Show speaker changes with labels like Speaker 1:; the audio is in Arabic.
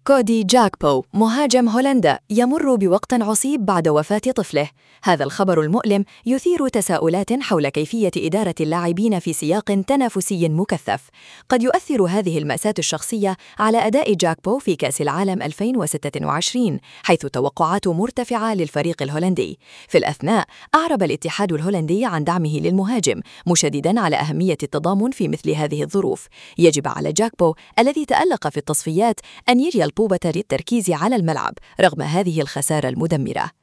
Speaker 1: كودي جاكبو مهاجم هولندا يمر بوقت عصيب بعد وفاة طفله. هذا الخبر المؤلم يثير تساؤلات حول كيفية إدارة اللاعبين في سياق تنافسي مكثف. قد يؤثر هذه المأساة الشخصية على أداء جاكبو في كأس العالم 2026، حيث توقعات مرتفعة للفريق الهولندي. في الأثناء أعرب الاتحاد الهولندي عن دعمه للمهاجم، مشدداً على أهمية التضامن في مثل هذه الظروف. يجب على جاكبو الذي تألق في التصفيات أن يجري الطوبة للتركيز على الملعب رغم هذه الخسارة المدمرة.